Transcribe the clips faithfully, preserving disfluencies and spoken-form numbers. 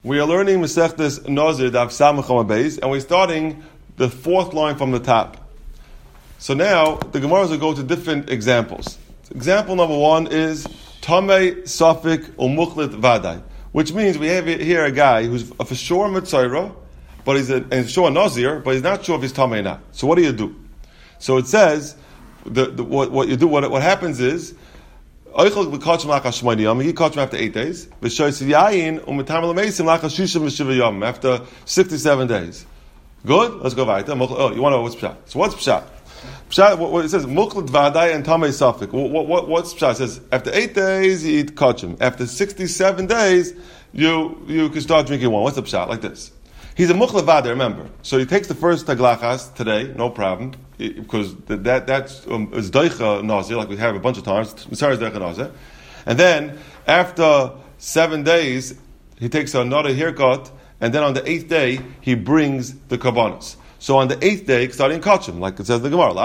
We are learning Masechtas Nazir Daf Samach Amud Beis, and we're starting the fourth line from the top. So now the Gemara will go to different examples. Example number one is Tamei Safik Umuchlit Vadai, which means we have here a guy who's a for sure Mitzayra, but he's a, and he's sure a Nazir, but he's not sure if he's Tamei or not. So what do you do? So it says the, the, what, what you do. What what happens is. He caught him after eight days. After sixty-seven days. Good? Let's go back. Oh, you want to know what's Pshat? So what's Pshat? Pshat, what, what it says, Muklat Vadai and Tamei Safik. What, what, what's Pshat? It says, after eight days, you eat kachim. After sixty-seven days, you you can start drinking wine. What's the Pshat? Like this. He's a Muklat Vadai, remember. So he takes the first taglachas today, no problem. Because that that's um, is doicha nazir, like we have a bunch of times. Mitzvah is doicha nazir, and then after seven days he takes another haircut, and then on the eighth day he brings the karbanos. So on the eighth day, starting kachim, like it says in the Gemara,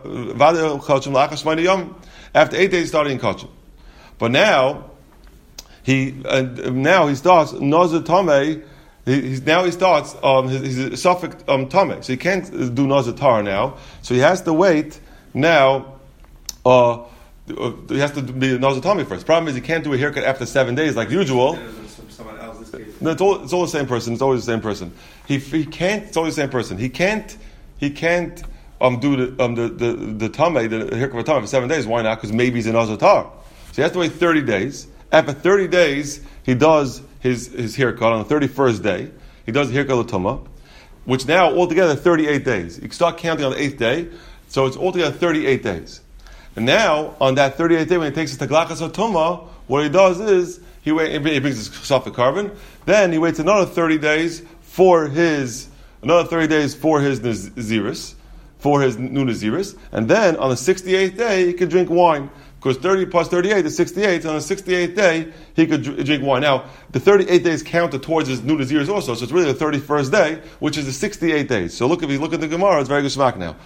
after eight days starting kachim. But now he and now he starts nazir tamei. He, he's, now he starts, um, he's a suffix um, tamei, so he can't do nazir tar now. So he has to wait now. Uh, he has to be nazir tamei first. Problem is he can't do a haircut after seven days like usual. No, it's all it's all the same person. It's always the same person. He he can't. It's always the same person. He can't. He can't um do the um the the the tamei the haircut of tamei for seven days. Why not? Because maybe he's a nazir tar. So he has to wait thirty days. After thirty days, he does his, his haircut on the thirty-first day. He does the haircut of Tumah, which now altogether thirty-eight days. You can start counting on the eighth day, so it's altogether thirty-eight days. And now, on that thirty-eighth day, when he takes his taglachas of Tumah, what he does is, he, wait, he brings his safek carbon, then he waits another thirty days for his, another thirty days for his naziris, for his new naziris, and then on the sixty-eighth day, he can drink wine. Because thirty plus thirty-eight is sixty-eight. So on the sixty-eighth day, he could dr- drink wine. Now, the thirty-eight days counted towards his new naziris also, so it's really the thirty-first day, which is the sixty-eight days. So look, if you look at the Gemara, it's very good shmak now.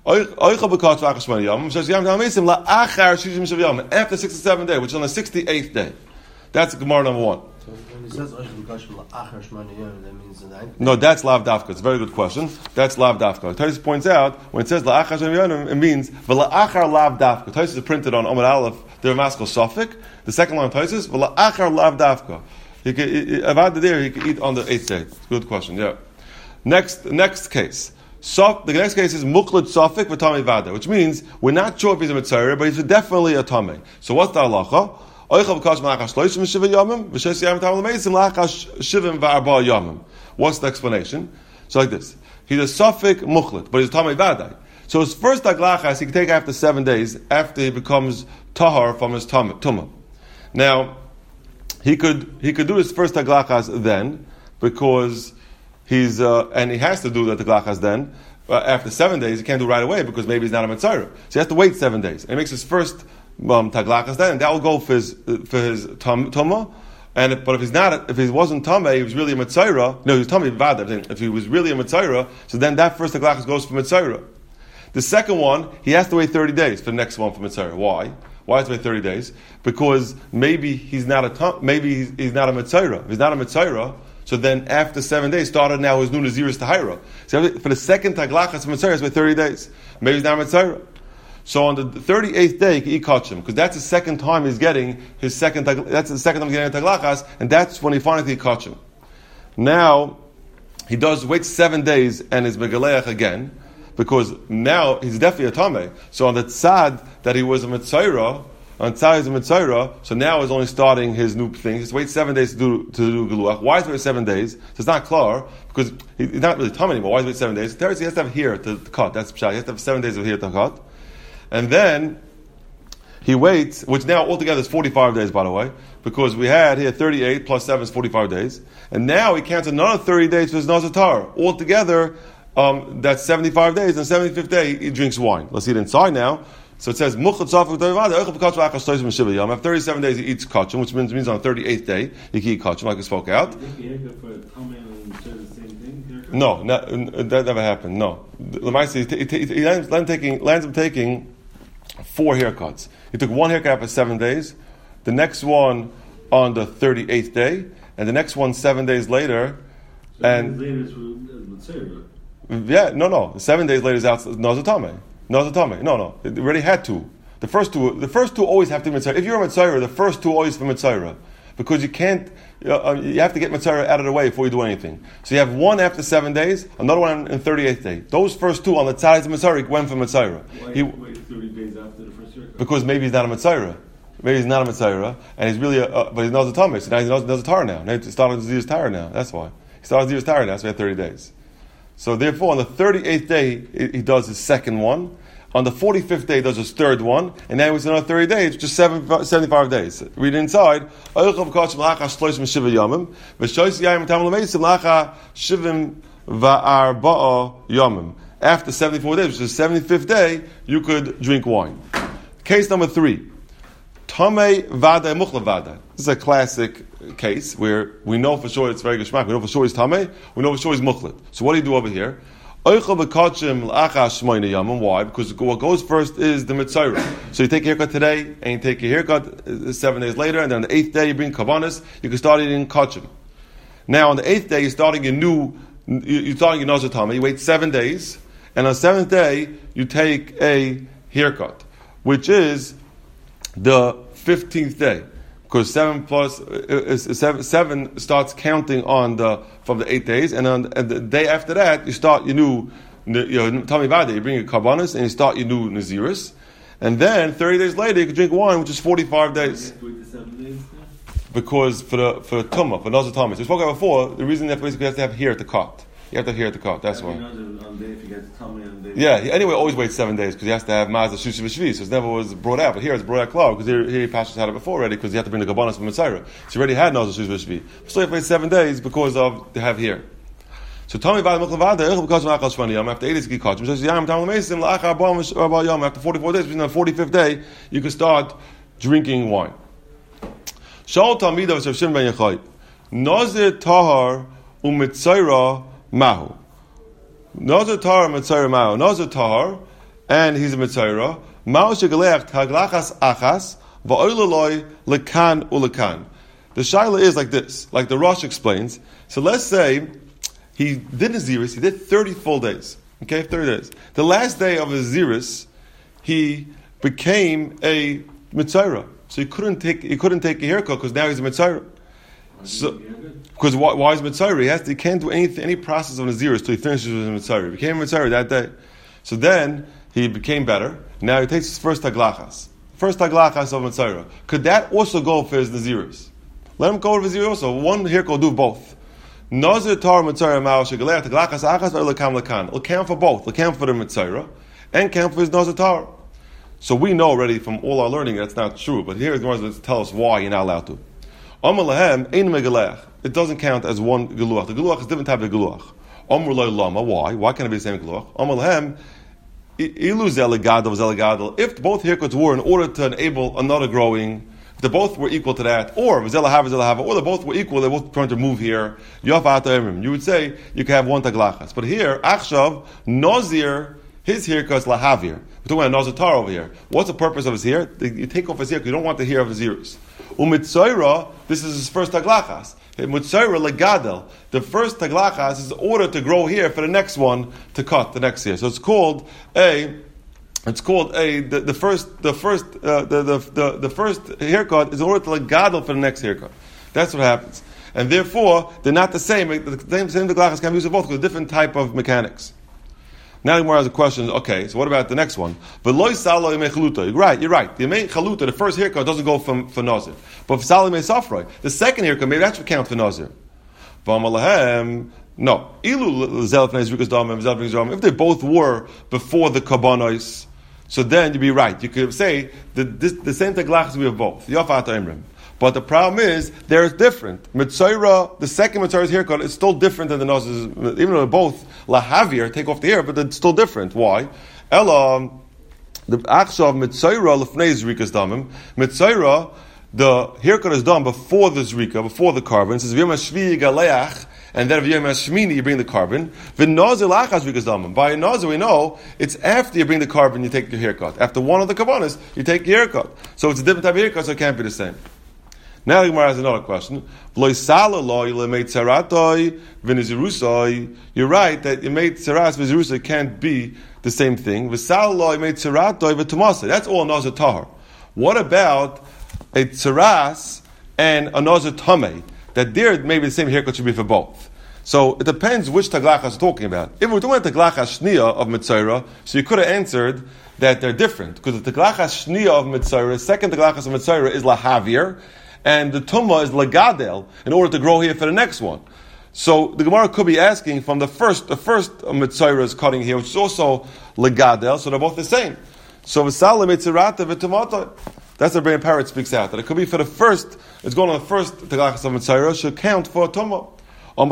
After sixty-seven days, which is on the sixty-eighth day. That's Gemara number one. So when it says that means the no, that's lav dafka. It's a very good question. That's lav dafka. Taisus points out when it says la'achar shemiyonu, it means v'la'achar lav dafka. Taisus is printed on Amud Aleph, the Ramaskel Suffolk. The second line of Taisus v'la'achar lav dafka. He could avad there. He could eat on the eighth day. It's a good question. Yeah. Next, next case. So, the next case is muklat safik v'tamei vada, which means we're not sure if he's a mitzayir, but he's definitely a tamei. So what's the halacha? What's the explanation? So like this. He's a Safik Mukhlit, but he's a Tamei Vadai. So his first taglachas he can take after seven days, after he becomes Tahar from his Tumah. Now, he could he could do his first taglachas then, because he's, uh, and he has to do the taglachas then, uh, after seven days, he can't do it right away, because maybe he's not a Mitzayra. So he has to wait seven days. And he makes his first Um, taglachas then, and that will go for his for his tumah. And if, but if he's not, if he wasn't tamei, he was really a mitzayra. No, he was tamei vada. If he was really a mitzayra, so then that first taglachas goes for mitzayra. The second one, he has to wait thirty days for the next one for mitzayra. Why? Why has to wait thirty days? Because maybe he's not a tam, maybe he's, he's not a mitzayra. If he's not a mitzayra, so then after seven days started now his new naziris tahira. So for the second taglachas for mitzayra, it's wait thirty days. Maybe he's not a mitzayra. So on the thirty-eighth day, he can eat kachim, because that's the second time he's getting his second. That's the second time he's getting a taglachas, and that's when he finally eat kachim. Now he does wait seven days and is megaleach again, because now he's definitely a tamei. So on the tzad that he was a mitzayra, on tzad he's a mitzayra, so now he's only starting his new thing. He's wait seven days to do to do geluach. Why is it wait seven days? So it's not klar, because he's not really tamei anymore. Why is it wait seven days? He has to have hair to cut. That's pshat. He has to have seven days of hair to cut. And then he waits, which now altogether is forty-five days, by the way, because we had here thirty-eight plus seven is forty-five days. And now he counts another thirty days for his nazir tar. Altogether, um, that's seventy-five days, and seventy-fifth day he drinks wine. Let's see it inside now. So it says, after thirty-seven days he eats kachim, which means, means on the thirty-eighth day he can eat kachim, like we spoke out. No, not, that never happened. No, he, he, he lands, lands, taking, lands up taking four haircuts. He took one haircut for seven days, the next one on the thirty-eighth day, and the next one seven days later, and later it's Mitzvah. yeah, no, no, seven days later is out Nazatame. Nazatame. No, no, it already had two. The first two, the first two always have to be Mitzvah. If you're a Mitzvah, the first two always for Mitzvah, because you can't. Uh, you have to get Mitzvah out of the way before you do anything. So you have one after seven days, another one in thirty-eighth day. Those first two on the sides of Mitzvah went for Mitzvah. Why He, wait thirty days after the first year? Because maybe he's not a Mitzvah. Maybe he's not a Mitzvah, and he's really a, uh, but he's not a Tameh, so now he knows, knows a Torah now. Now he started the Zir's Torah now, that's why. He started the Zir's Torah now, so he had thirty days. So therefore, on the thirty-eighth day, he does his second one. On the forty-fifth day, he does his third one. And then it's another thirty days, just seven, seventy-five days. Read inside. After seventy-four days, which is the seventy-fifth day, you could drink wine. Case number three. Tamei vada muchla vada. This is a classic case where we know for sure it's very geshmak. We know for sure he's tamei. We know for sure he's muchlat. So what do you do over here? Why? Because what goes first is the mitzayra. So you take a haircut today, and you take a haircut seven days later, and then on the eighth day you bring kavanas. You can start eating kachim. Now on the eighth day you're starting a new. You're starting a nazar tamei. You wait seven days, and on the seventh day you take a haircut, which is the fifteenth day, because seven plus uh, seven, seven starts counting on the from the eight days, and on and the day after that you start your new your Tamei Vada. You bring your karbanos and you start your new naziris, and then thirty days later you can drink wine, which is forty-five days. Because for the for tumah for nazar tamei, so we spoke about before. The reason that basically has to have hair at the cart. You have to have hair at the cart. That's why. Yeah. He, anyway, always waits seven days because he has to have mazda shushi v'shvi. So it never was brought out. But here it's brought out cloud because here, here he Pashas had it before already because he had to bring the kabbanas from Mitzrayim. So he already had nazda shushi v'shvi. Still you have to wait seven days because of they have here. So Tommy Vada Mukla Vada because of Achal Shvani Yom after eight days he kachim. So Yam Tam Lemesim La'achar Bam Yom after forty-four days, between the forty-fifth day you can start drinking wine. Shal Talmidav Rav Shimon ben Yochai Nazir Tahar u'Mitzayra Mahu. Nazir Tahar Mitzayra Mahu. Nazir Tahar, and he's a Mitzayra. Mahu Shegaleach Taglachas Achas Va'oiloloi Lekan Ulekan. The shaila is like this, like the Rosh explains. So let's say he did Naziris, he did thirty full days. Okay, thirty days. The last day of his Naziris, he became a Mitzayra. So he couldn't take he couldn't take a haircut because now he's a Mitzayra. So, because why, why is Mitzayra? He has to, he can't do any any process of Naziris till he finishes with Mitzayra. He became a Mitzayra that day. So then he became better. Now he takes his first taglachas, first taglachas of Mitzayra. Could that also go for his Naziris? Let him go with Nazir also. One haircut will do both. Nazir tar Mitzayra ma'al shegalech taglachas achas or lekam lekan. It'll count for both. It'll count for the Mitzayra and count for his Nazir tar. So we know already from all our learning that's not true, but here is the ones that tell us why you're not allowed to. Amr lahem ein megalech. It doesn't count as one geluach. The geluach is different type of geluach. Amr lo lama. Why? Why can't it be the same geluach? Amr lahem ilu zelegadol zelegadol. If both haircuts were in order to enable another growing, if they both were equal to that, or zelahava zelahava, or they both were equal, they both trying to move here. Yafata emrim. You would say you can have one taglachas, but here achshav nazir. His haircut's lahavir. We're talking about Nazir Tar over here. What's the purpose of his hair? You take off his hair because you don't want the hair of his ears. Umitzayra, this is his first taglachas. Mitzayra legadel. The first taglachas is ordered to grow hair for the next one to cut the next hair. So it's called a. It's called a the, the first the first uh, the, the the the first haircut is ordered to legadel for the next haircut. That's what happens, and therefore they're not the same. The same same taglachas can be used for both because different type of mechanics. Now the Gemara has a question. Okay, so what about the next one? V'loi salo yemei chaluta. You're right. You're right. The yemei chaluta, the first haircut doesn't go from for nazir, but for salo yemei safroi, the second haircut maybe that should count for nazir. V'amalahem. No. Ilu zel fnei zrikas damim zel fnei zramim. If they both were before the kabbanos, so then you'd be right. You could say that this, the same taglachas we have both. Yafat imrim. But the problem is, they're different. Mitzayra, the second Mitzayra's haircut is still different than the Nazir's, even though they're both lahavir, take off the hair, but it's still different. Why? Ella, the Achshav Mitzayra lefnei zrikas damim. Mitzayra, the haircut is done before the zrika, before the carbon. It says, V'yom hashvi galeach, and then V'yom hashmini, you bring the carbon. V'nazir lachas zrikas damim. By a nazir, we know, it's after you bring the carbon, you take your haircut. After one of the kabbanas, you take your haircut. So it's a different type of haircut, so it can't be the same. Now the Gemara has another question. You're right that you made tzaras v'zirusai can't be the same thing. That's all nazir tahar. What about a tzaras and a nazir tamei? That there maybe the same haircut should be for both. So it depends which taglachas we're talking about. If we're talking about taglachas shniya of mitzayra, so you could have answered that they're different because the taglachas shniya of mitzayra, second taglachas of mitzayra is lahavir, and the tumma is lagadel in order to grow here for the next one. So the Gemara could be asking from the first, the first mitzayra is cutting here, which is also lagadel, so they're both the same. So v'salim mitzarata v'tumata. That's the Rebbeinu Parrot speaks out that it could be for the first. It's going on the first taglachas of mitzayra should count for a tumma. If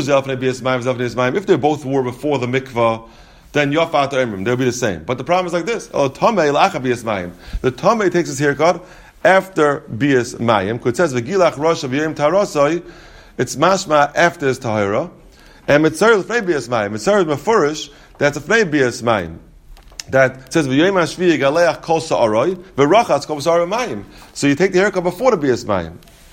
they both were before the mikvah, then yafat emrim, they'll be the same. But the problem is like this: the tamei takes his haircut after bias mayim. Because it says v'gilach rosh of yom tarasai, it's mashma after his tahira, and mitzayir l'fnei bias mayim. Mitzayir mefurish, that's a fnei bias mayim. That says v'yom hashvi galeach kol sa'aroi v'rachatz kol sa'aroi mayim. So you take the haircut before the bias mayim.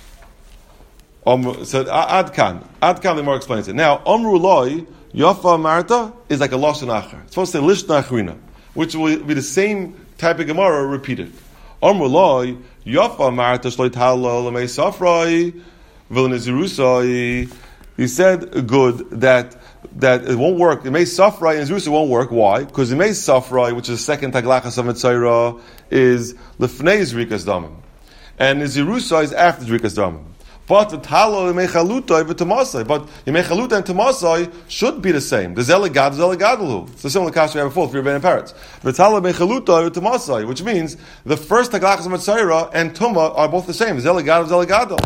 Um, so Adkan, Adkan the more explains it. Now, Omru Loi, Yafa Marta is like a Lashon Acher. It's supposed to say Lishna Achrina, which will be the same type of Gemara repeated. Omru Loi, Yafa Marta Shloi Talo Lamei Safrai Vilnizirusai. He said good that that it won't work. The Mei Safrai and Zirusai won't work. Why? Because the Mei Safrai, which is the second Taglachas of Mitzayra, is Lefnei Zrikas Damim, and the Zirusai is after Zrikas Damim. But the talo mechaluta v'tamasai, but mechaluta and tamasai should be the same. The zelegad, zelegadalu. It's the similar kasha we have before for Rebbeinu Parrots. The talo mechaluta v'tamasai, which means the first taglachas of mitzayra and tuma are both the same. Zelegad, zelegadal.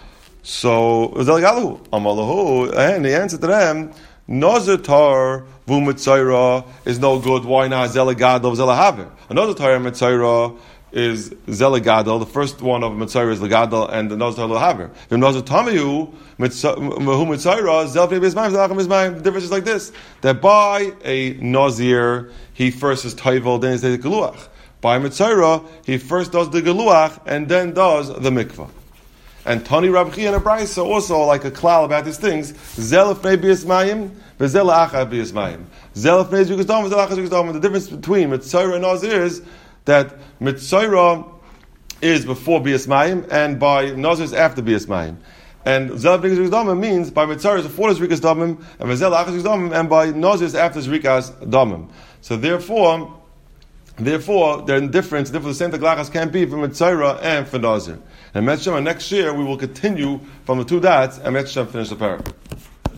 So zelegadalu amalahu, and the answer to them, nazir tar vu mitzayra is no good. Why not zelegadal zelahaver? Another tar mitzayra is Zelegadal. The first one of Mitzayra is Legadal, and the Nazir Lahaver. Vim Nazir Tamiyu, Mehu Mitzayra, Zelfnei Bizmayim, Zelachim Bizmayim. The difference is like this: that by a Nazir, he first is Taival, then he says the Geluach. By Mitzayra, he first does the Geluach, and then does the Mikvah. And Tani Rabchi and Abraisa also like a klal about these things. Zelfnei Bizmayim, Vezelachah Bizmayim. Zelfnei Zukasdom, Vezelachah Zukasdom. The difference between Mitzayra and Nazir is that Mitzayra is before Bias Mayim, and by Nazir is after Bias Mayim. And Zel Rikas Damim means by Mitzayra is before Rikas Damim, and by Zel Achas Damim, and by Nazir is after Rikas Damim. So therefore, therefore, they're in difference. Therefore, the same taglachas can't be for Mitzayra and for Nazir. And Metzshem, next year we will continue from the two dots, and Metzshem finish the parak.